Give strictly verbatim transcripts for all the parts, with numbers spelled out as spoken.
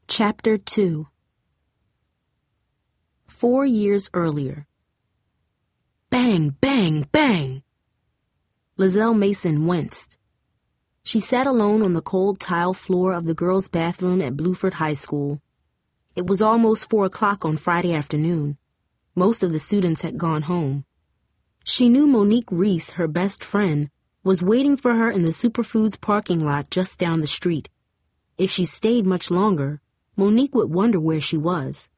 Chapter two. Four years earlier. Bang, bang, bang! Lizelle Mason winced. She sat alone on the cold tile floor of the girls' bathroom at Bluford High School. It was almost four o'clock on Friday afternoon. Most of the students had gone home. She knew Monique Reese, her best friend, was waiting for her in the Superfoods parking lot just down the street. If she stayed much longer, Monique would wonder where she was.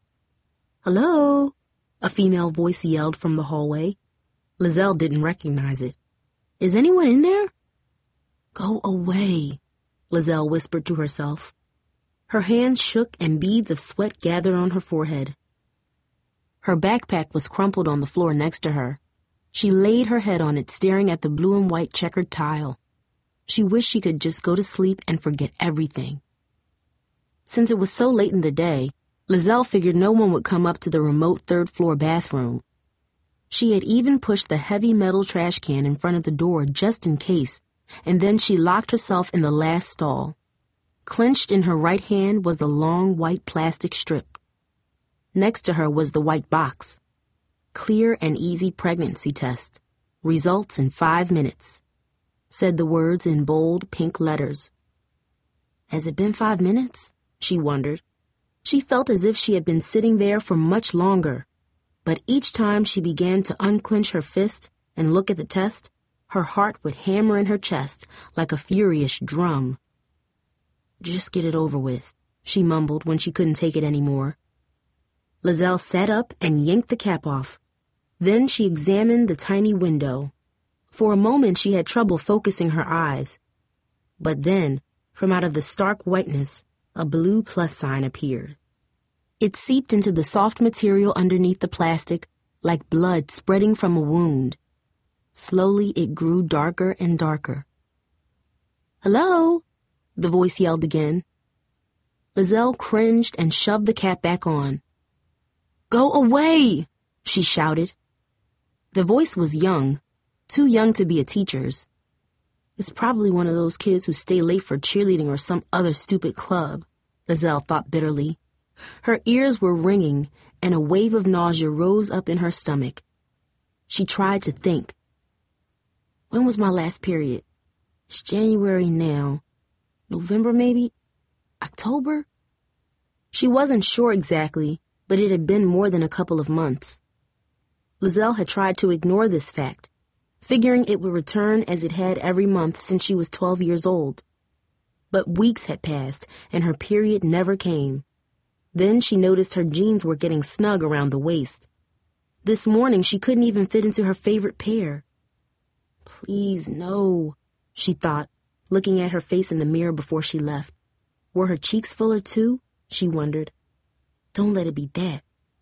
"Hello?" a female voice yelled from the hallway. Lizelle didn't recognize it. "Is anyone in there?" "Go away," Lizelle whispered to herself. Her hands shook and beads of sweat gathered on her forehead. Her backpack was crumpled on the floor next to her. She laid her head on it, staring at the blue and white checkered tile. She wished she could just go to sleep and forget everything. Since it was so late in the day, Lizelle figured no one would come up to the remote third-floor bathroom. She had even pushed the heavy metal trash can in front of the door just in case, and then she locked herself in the last stall. Clenched in her right hand was the long white plastic strip. Next to her was the white box. Clear and easy pregnancy test. Results in five minutes. Said the words in bold pink letters. Has it been five minutes? She wondered. She felt as if she had been sitting there for much longer. But each time she began to unclench her fist and look at the test, her heart would hammer in her chest like a furious drum. "Just get it over with," she mumbled when she couldn't take it anymore. Lizelle sat up and yanked the cap off. Then she examined the tiny window. For a moment she had trouble focusing her eyes. But then, from out of the stark whiteness, a blue plus sign appeared. It seeped into the soft material underneath the plastic like blood spreading from a wound. Slowly it grew darker and darker. "Hello?" the voice yelled again. Lizelle cringed and shoved the cap back on. "Go away!" she shouted. The voice was young, too young to be a teacher's. It's probably one of those kids who stay late for cheerleading or some other stupid club, Lizelle thought bitterly. Her ears were ringing, and a wave of nausea rose up in her stomach. She tried to think. When was my last period? It's January now. November, maybe? October? She wasn't sure exactly, but it had been more than a couple of months. Lizelle had tried to ignore this fact, figuring it would return as it had every month since she was twelve years old. But weeks had passed, and her period never came. Then she noticed her jeans were getting snug around the waist. This morning she couldn't even fit into her favorite pair. Please, no, she thought, looking at her face in the mirror before she left. Were her cheeks fuller too? She wondered. Don't let it be that.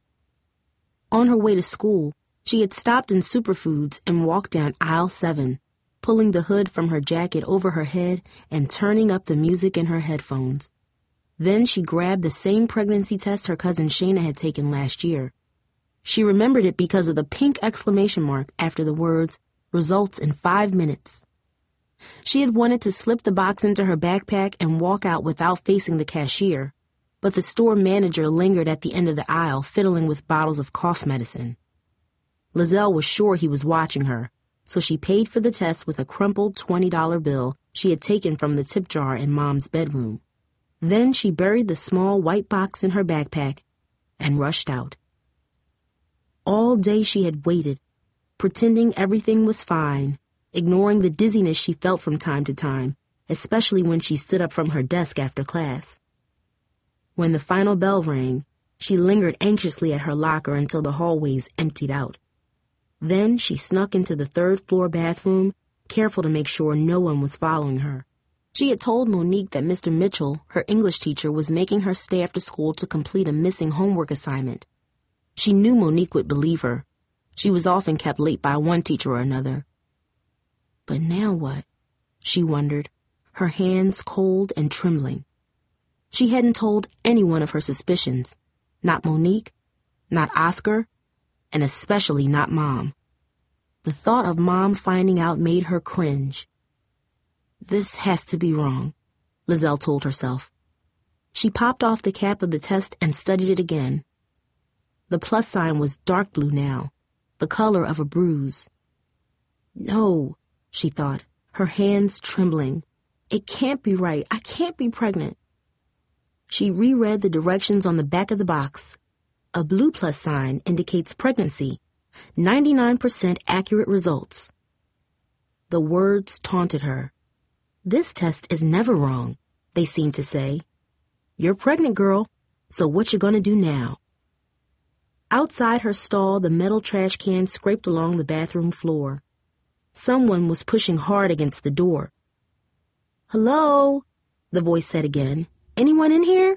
On her way to school, she had stopped in Superfoods and walked down aisle seven, pulling the hood from her jacket over her head and turning up the music in her headphones. Then she grabbed the same pregnancy test her cousin Shayna had taken last year. She remembered it because of the pink exclamation mark after the words, "Results in five minutes." She had wanted to slip the box into her backpack and walk out without facing the cashier, but the store manager lingered at the end of the aisle fiddling with bottles of cough medicine. Lizelle was sure he was watching her, so she paid for the test with a crumpled twenty dollar bill she had taken from the tip jar in Mom's bedroom. Then she buried the small white box in her backpack and rushed out. All day she had waited, pretending everything was fine, ignoring the dizziness she felt from time to time, especially when she stood up from her desk after class. When the final bell rang, she lingered anxiously at her locker until the hallways emptied out. Then she snuck into the third-floor bathroom, careful to make sure no one was following her. She had told Monique that Mister Mitchell, her English teacher, was making her stay after school to complete a missing homework assignment. She knew Monique would believe her. She was often kept late by one teacher or another. But now what? She wondered, her hands cold and trembling. She hadn't told anyone of her suspicions. Not Monique, not Oscar, and especially not Mom. The thought of Mom finding out made her cringe. This has to be wrong, Lizelle told herself. She popped off the cap of the test and studied it again. The plus sign was dark blue now, the color of a bruise. No, she thought, her hands trembling. It can't be right. I can't be pregnant. She reread the directions on the back of the box. A blue plus sign indicates pregnancy. ninety-nine percent accurate results. The words taunted her. This test is never wrong, they seemed to say. You're pregnant, girl, so what you gonna do now? Outside her stall, the metal trash can scraped along the bathroom floor. Someone was pushing hard against the door. Hello, the voice said again. Anyone in here?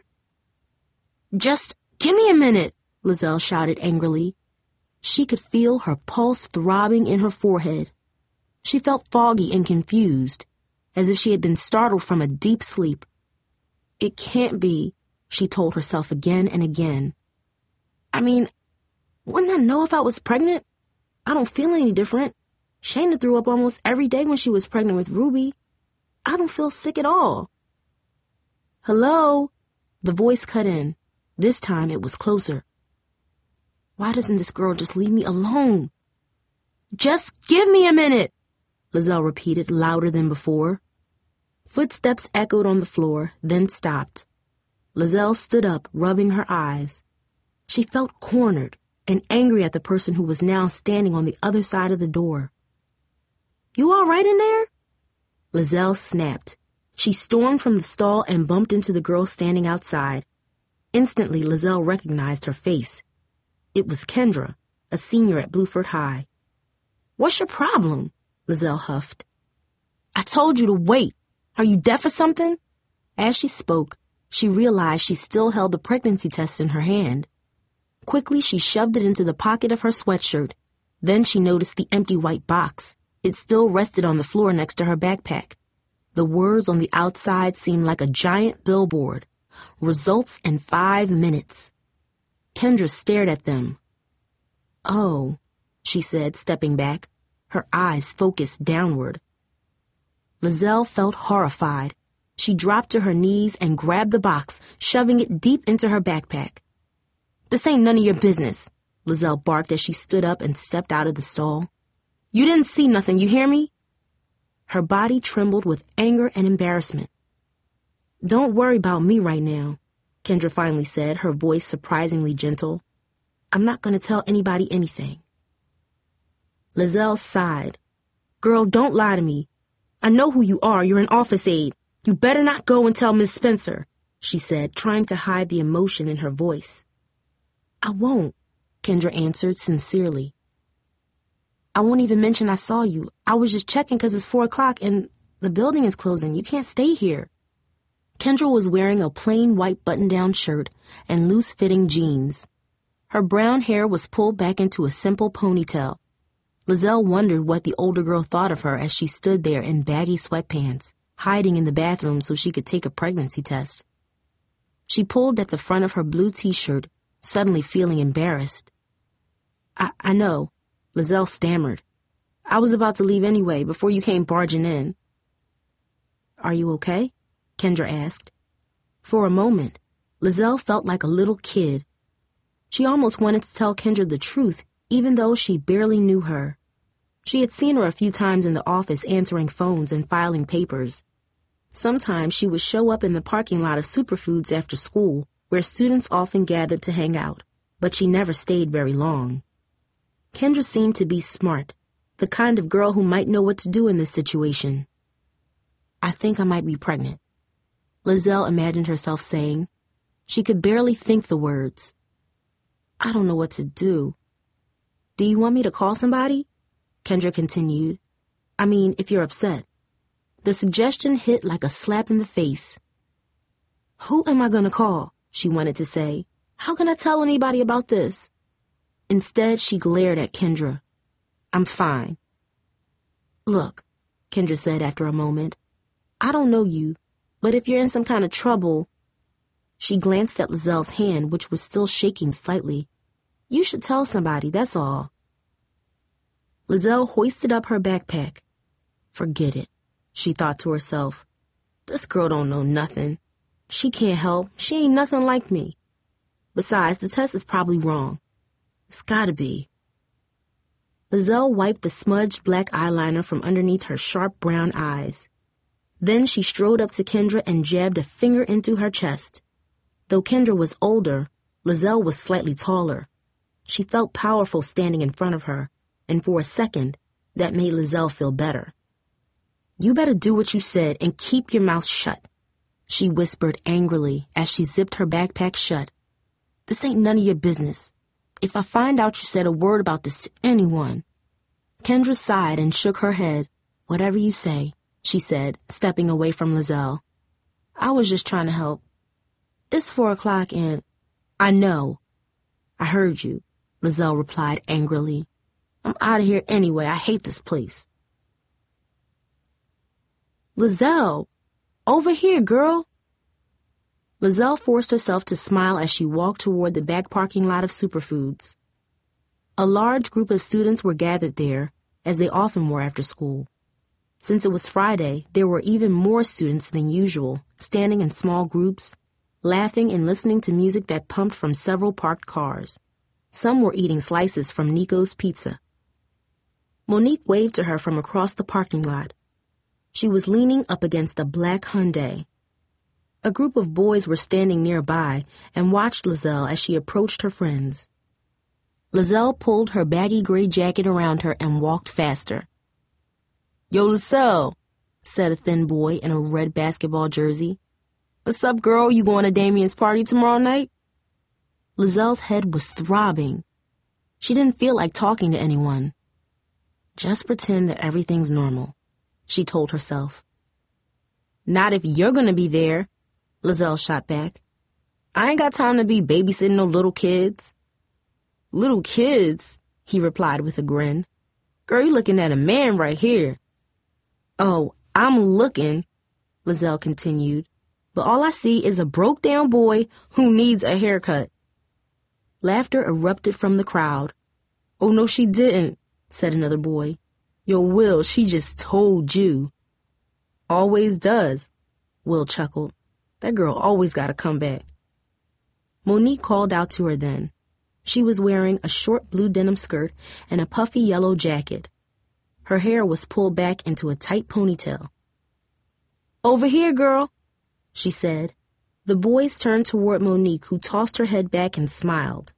Just give me a minute, Lizelle shouted angrily. She could feel her pulse throbbing in her forehead. She felt foggy and confused, as if she had been startled from a deep sleep. It can't be, she told herself again and again. I mean, wouldn't I know if I was pregnant? I don't feel any different. Shayna threw up almost every day when she was pregnant with Ruby. I don't feel sick at all. Hello? The voice cut in. This time it was closer. Why doesn't this girl just leave me alone? Just give me a minute, Lizelle repeated louder than before. Footsteps echoed on the floor, then stopped. Lizelle stood up, rubbing her eyes. She felt cornered and angry at the person who was now standing on the other side of the door. You all right in there? Lizelle snapped. She stormed from the stall and bumped into the girl standing outside. Instantly, Lizelle recognized her face. It was Kendra, a senior at Blueford High. What's your problem? Lizelle huffed. I told you to wait. Are you deaf or something? As she spoke, she realized she still held the pregnancy test in her hand. Quickly, she shoved it into the pocket of her sweatshirt. Then she noticed the empty white box. It still rested on the floor next to her backpack. The words on the outside seemed like a giant billboard. Results in five minutes. Kendra stared at them. Oh, she said, stepping back, her eyes focused downward. Lizelle felt horrified. She dropped to her knees and grabbed the box, shoving it deep into her backpack. This ain't none of your business, Lizelle barked as she stood up and stepped out of the stall. You didn't see nothing, you hear me? Her body trembled with anger and embarrassment. Don't worry about me right now, Kendra finally said, her voice surprisingly gentle. I'm not going to tell anybody anything. Lizelle sighed. Girl, don't lie to me. I know who you are. You're an office aide. You better not go and tell Miss Spencer, she said, trying to hide the emotion in her voice. I won't, Kendra answered sincerely. I won't even mention I saw you. I was just checking because it's four o'clock and the building is closing. You can't stay here. Kendra was wearing a plain white button-down shirt and loose-fitting jeans. Her brown hair was pulled back into a simple ponytail. Lizelle wondered what the older girl thought of her as she stood there in baggy sweatpants, hiding in the bathroom so she could take a pregnancy test. She pulled at the front of her blue t-shirt, suddenly feeling embarrassed. I, I know, Lizelle stammered. I was about to leave anyway before you came barging in. Are you okay? Kendra asked. For a moment, Lizelle felt like a little kid. She almost wanted to tell Kendra the truth, even though she barely knew her. She had seen her a few times in the office answering phones and filing papers. Sometimes she would show up in the parking lot of Superfoods after school, where students often gathered to hang out, but she never stayed very long. Kendra seemed to be smart, the kind of girl who might know what to do in this situation. I think I might be pregnant, Lizelle imagined herself saying. She could barely think the words. I don't know what to do. Do you want me to call somebody? Kendra continued. I mean, if you're upset. The suggestion hit like a slap in the face. Who am I going to call? She wanted to say. How can I tell anybody about this? Instead, she glared at Kendra. I'm fine. Look, Kendra said after a moment. I don't know you, but if you're in some kind of trouble... She glanced at Lizelle's hand, which was still shaking slightly. You should tell somebody, that's all. Lizelle hoisted up her backpack. Forget it, she thought to herself. This girl don't know nothing. She can't help. She ain't nothing like me. Besides, the test is probably wrong. It's gotta be. Lizelle wiped the smudged black eyeliner from underneath her sharp brown eyes. Then she strode up to Kendra and jabbed a finger into her chest. Though Kendra was older, Lizelle was slightly taller. She felt powerful standing in front of her, and for a second, that made Lizelle feel better. You better do what you said and keep your mouth shut, she whispered angrily as she zipped her backpack shut. This ain't none of your business. If I find out you said a word about this to anyone. Kendra sighed and shook her head. Whatever you say, she said, stepping away from Lizelle. I was just trying to help. It's four o'clock and... I know. I heard you, Lizelle replied angrily. I'm out of here anyway. I hate this place. Lizelle, over here, girl. Lizelle forced herself to smile as she walked toward the back parking lot of Superfoods. A large group of students were gathered there, as they often were after school. Since it was Friday, there were even more students than usual, standing in small groups, laughing and listening to music that pumped from several parked cars. Some were eating slices from Nico's Pizza. Monique waved to her from across the parking lot. She was leaning up against a black Hyundai. A group of boys were standing nearby and watched Lizelle as she approached her friends. Lizelle pulled her baggy gray jacket around her and walked faster. Yo, Lizelle, said a thin boy in a red basketball jersey. What's up, girl? You going to Damien's party tomorrow night? Lizelle's head was throbbing. She didn't feel like talking to anyone. Just pretend that everything's normal, she told herself. Not if you're going to be there, Lizelle shot back. I ain't got time to be babysitting no little kids. Little kids, he replied with a grin. Girl, you looking at a man right here. Oh, I'm looking, Lizelle continued, but all I see is a broke-down boy who needs a haircut. Laughter erupted from the crowd. Oh, no, she didn't, said another boy. Yo, Will, she just told you. Always does, Will chuckled. That girl always gotta come back. Monique called out to her then. She was wearing a short blue denim skirt and a puffy yellow jacket. Her hair was pulled back into a tight ponytail. Over here, girl, she said. The boys turned toward Monique, who tossed her head back and smiled.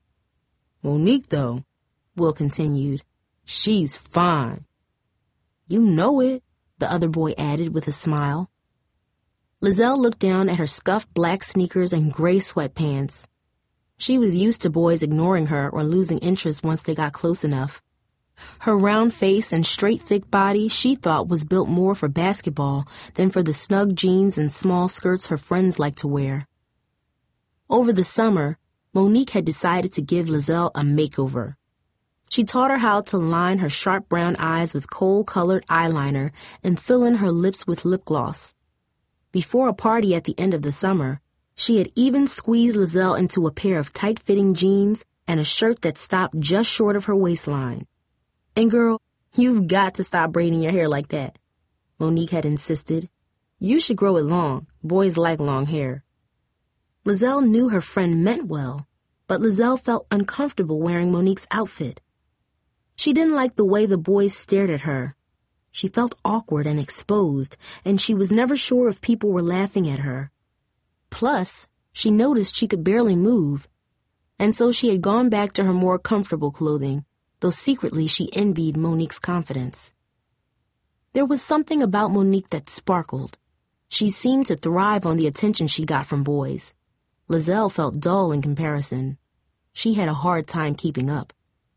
Monique, though, Will continued, she's fine. You know it, the other boy added with a smile. Lizelle looked down at her scuffed black sneakers and gray sweatpants. She was used to boys ignoring her or losing interest once they got close enough. Her round face and straight, thick body she thought was built more for basketball than for the snug jeans and small skirts her friends liked to wear. Over the summer, Monique had decided to give Lizelle a makeover. She taught her how to line her sharp brown eyes with coal-colored eyeliner and fill in her lips with lip gloss. Before a party at the end of the summer, she had even squeezed Lizelle into a pair of tight-fitting jeans and a shirt that stopped just short of her waistline. And girl, you've got to stop braiding your hair like that, Monique had insisted. You should grow it long. Boys like long hair. Lizelle knew her friend meant well, but Lizelle felt uncomfortable wearing Monique's outfit. She didn't like the way the boys stared at her. She felt awkward and exposed, and she was never sure if people were laughing at her. Plus, she noticed she could barely move, and so she had gone back to her more comfortable clothing, though secretly she envied Monique's confidence. There was something about Monique that sparkled. She seemed to thrive on the attention she got from boys. Lizelle felt dull in comparison. She had a hard time keeping up.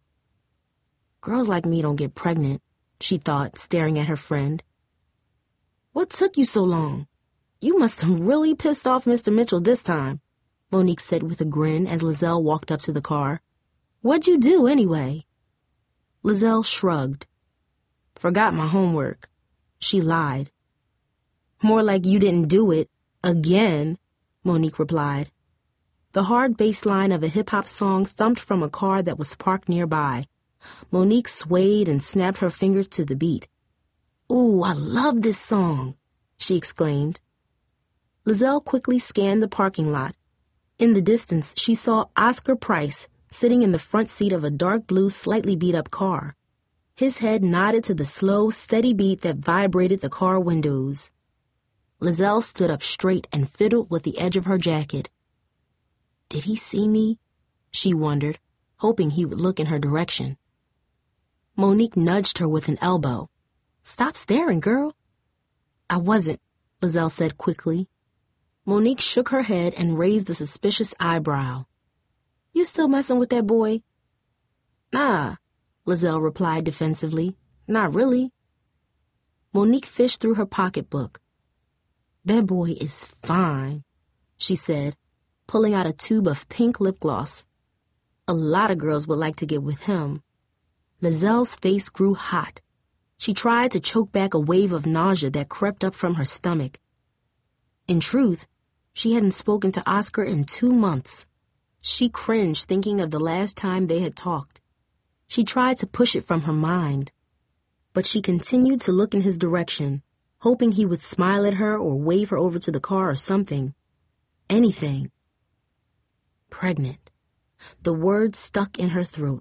Girls like me don't get pregnant, she thought, staring at her friend. What took you so long? You must have really pissed off Mister Mitchell this time, Monique said with a grin as Lizelle walked up to the car. What'd you do anyway? Lizelle shrugged. Forgot my homework. She lied. More like you didn't do it, again, Monique replied. The hard bass line of a hip-hop song thumped from a car that was parked nearby. Monique swayed and snapped her fingers to the beat. Ooh, I love this song, she exclaimed. Lizelle quickly scanned the parking lot. In the distance, she saw Oscar Price sitting in the front seat of a dark blue, slightly beat-up car. His head nodded to the slow, steady beat that vibrated the car windows. Lizelle stood up straight and fiddled with the edge of her jacket. Did he see me? She wondered, hoping he would look in her direction. Monique nudged her with an elbow. Stop staring, girl. I wasn't, Lizelle said quickly. Monique shook her head and raised a suspicious eyebrow. You still messing with that boy? Nah, Lizelle replied defensively. Not really. Monique fished through her pocketbook. That boy is fine, she said, pulling out a tube of pink lip gloss. A lot of girls would like to get with him. Lizelle's face grew hot. She tried to choke back a wave of nausea that crept up from her stomach. In truth, she hadn't spoken to Oscar in two months. She cringed thinking of the last time they had talked. She tried to push it from her mind. But she continued to look in his direction, hoping he would smile at her or wave her over to the car or something. Anything. Pregnant. The word stuck in her throat.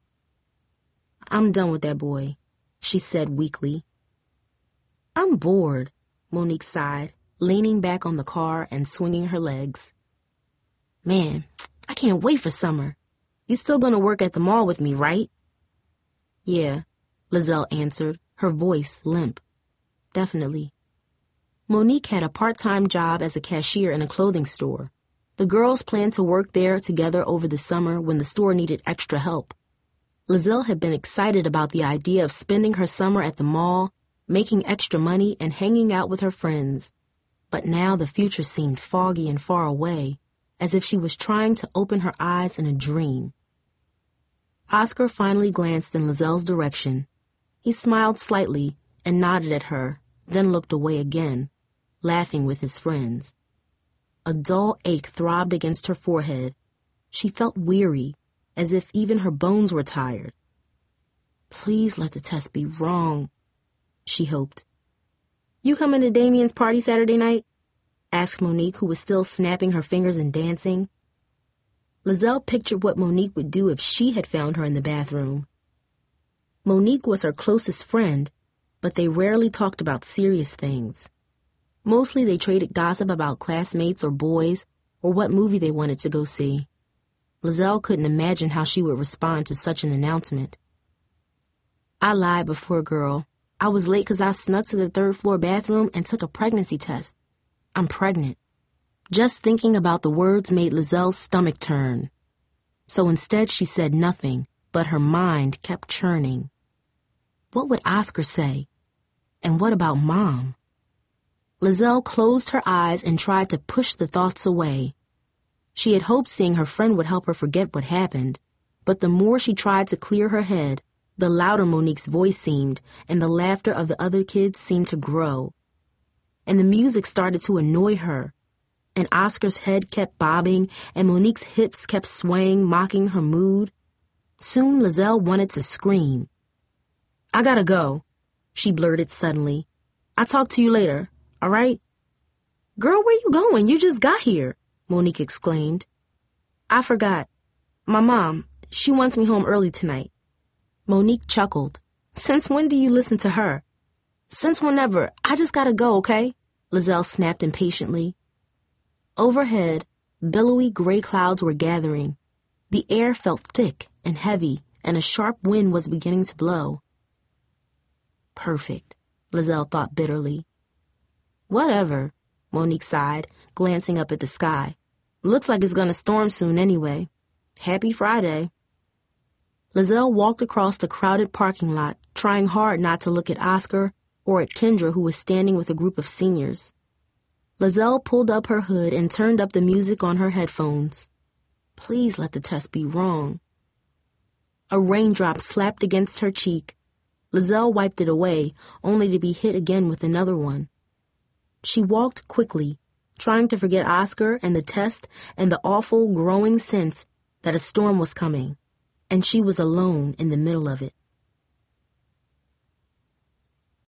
I'm done with that boy, she said weakly. I'm bored, Monique sighed, leaning back on the car and swinging her legs. Man, I can't wait for summer. You still gonna work at the mall with me, right? Yeah, Lizelle answered, her voice limp. Definitely. Monique had a part-time job as a cashier in a clothing store. The girls planned to work there together over the summer when the store needed extra help. Lizelle had been excited about the idea of spending her summer at the mall, making extra money, and hanging out with her friends. But now the future seemed foggy and far away, as if she was trying to open her eyes in a dream. Oscar finally glanced in Lizelle's direction. He smiled slightly and nodded at her, then looked away again, laughing with his friends. A dull ache throbbed against her forehead. She felt weary, as if even her bones were tired. Please let the test be wrong, she hoped. You coming to Damien's party Saturday night? Asked Monique, who was still snapping her fingers and dancing. Lizelle pictured what Monique would do if she had found her in the bathroom. Monique was her closest friend, but they rarely talked about serious things. Mostly they traded gossip about classmates or boys or what movie they wanted to go see. Lizelle couldn't imagine how she would respond to such an announcement. I lied before, girl. I was late because I snuck to the third floor bathroom and took a pregnancy test. I'm pregnant. Just thinking about the words made Lizelle's stomach turn. So instead she said nothing, but her mind kept churning. What would Oscar say? And what about Mom? Lizelle closed her eyes and tried to push the thoughts away. She had hoped seeing her friend would help her forget what happened, but the more she tried to clear her head, the louder Monique's voice seemed, and the laughter of the other kids seemed to grow. And the music started to annoy her, and Oscar's head kept bobbing, and Monique's hips kept swaying, mocking her mood. Soon Lizelle wanted to scream. I gotta go, she blurted suddenly. I'll talk to you later, all right? Girl, where you going? You just got here, Monique exclaimed. I forgot. My mom, she wants me home early tonight. Monique chuckled. Since when do you listen to her? Since whenever. I just gotta go, okay? Lizelle snapped impatiently. Overhead, billowy gray clouds were gathering. The air felt thick and heavy, and a sharp wind was beginning to blow. Perfect, Lizelle thought bitterly. Whatever, Monique sighed, glancing up at the sky. Looks like it's gonna storm soon anyway. Happy Friday. Lizelle walked across the crowded parking lot, trying hard not to look at Oscar or at Kendra, who was standing with a group of seniors. Lizelle pulled up her hood and turned up the music on her headphones. Please let the test be wrong. A raindrop slapped against her cheek. Lizelle wiped it away, only to be hit again with another one. She walked quickly, trying to forget Oscar and the test and the awful, growing sense that a storm was coming, and she was alone in the middle of it.